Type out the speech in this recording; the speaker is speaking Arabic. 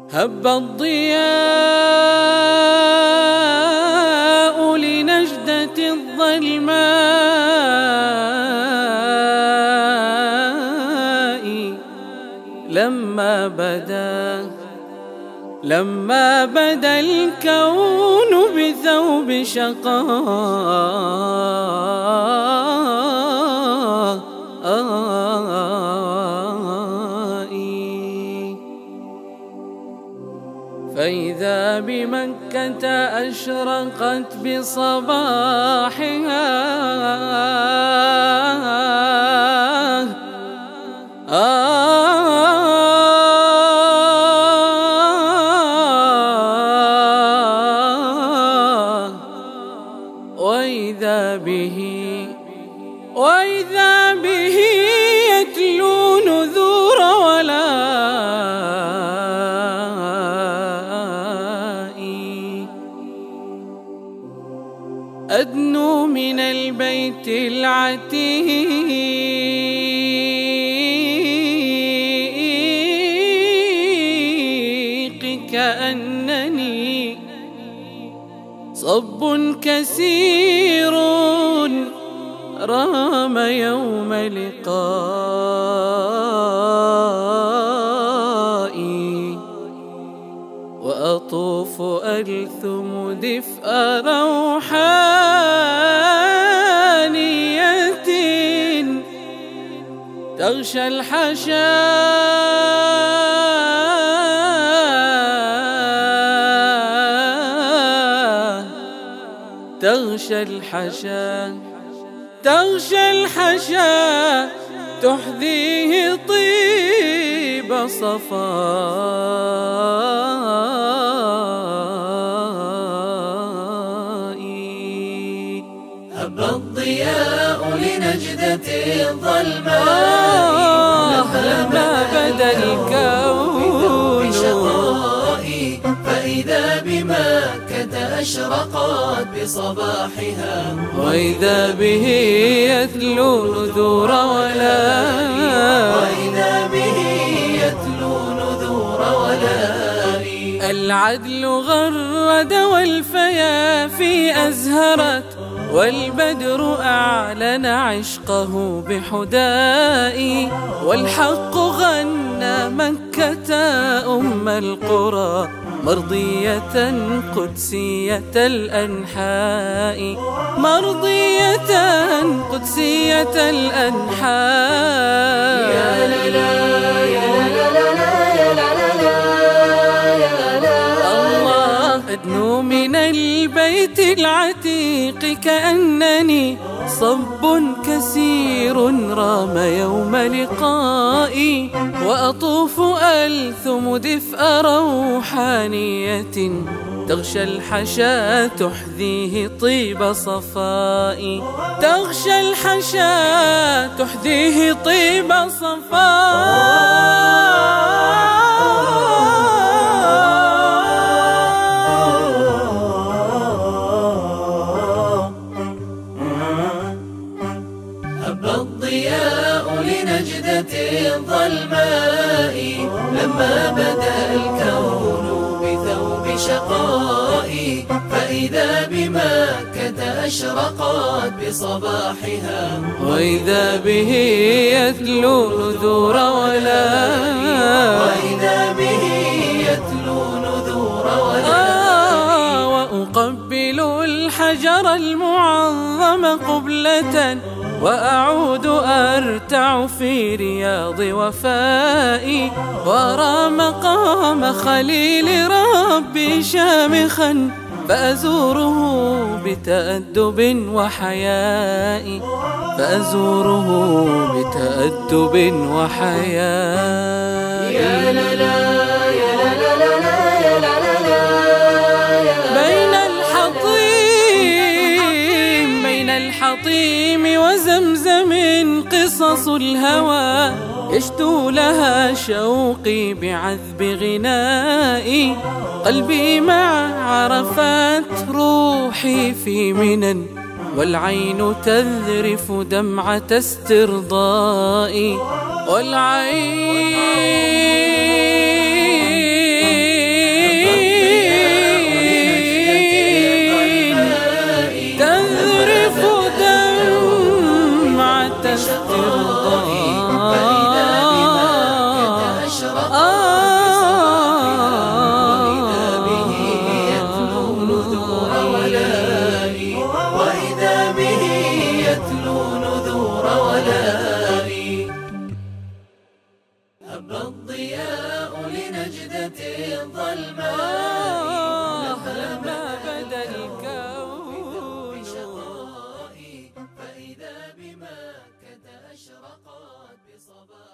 هب الضياء لنجدة الظلماء لما بدا الكون بثوب شقاء فإذا بمكة أشرقت بصباحها وإذا به يتلو نذور ولائي أدنو من البيت العتيق كأنني صب كثير رام يوم لقائي وأطوف ألثم دفء روحانية تغشى تغشى الحشا تحذيه طيب صفائي هب الضياء لنجدة الظلماء لما بدا الكون بشقائي فإذا بمكة أشرقت بصباحها وإذا به يتلو نذور ولائي العدل غرد والفيافي أزهرت والبدر أعلن عشقه بحدائي والحق غنى مكة أم القرى مرضية قدسية الأنحاء يا لا لا يا لا لا يا لا لا يا لا الله أدنو من البيت العتيق كأنني صب كثير رام يوم لقائي وأطوف ألثم دفء روحانية تغشى الحشا تحذيه طيب صفائي هب الضياء لنجدة الظلماء لما بدا الكون بثوب شقائي فإذا بمكة أشرقت بصباحها وإذا به يتلو نذور ولائي وأقبل الحجر المعظم قبلة وأعود أرتع في رياض وفائي وأرى مقام خليل ربي شامخا فأزوره بتأدب وحياء يا لا لا يا لا لا يا لا لا بين الحطيم وزمزم قصص الهوى يشتو لها شوقي بعذب غنائي قلبي مع عرفات روحي في منن والعين تذرف دمعة استرضائي والعين الصباح